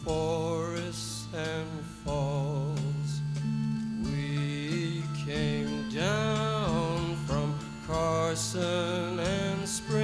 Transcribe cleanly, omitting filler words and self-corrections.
forests and falls. We came down from Carson and Springs.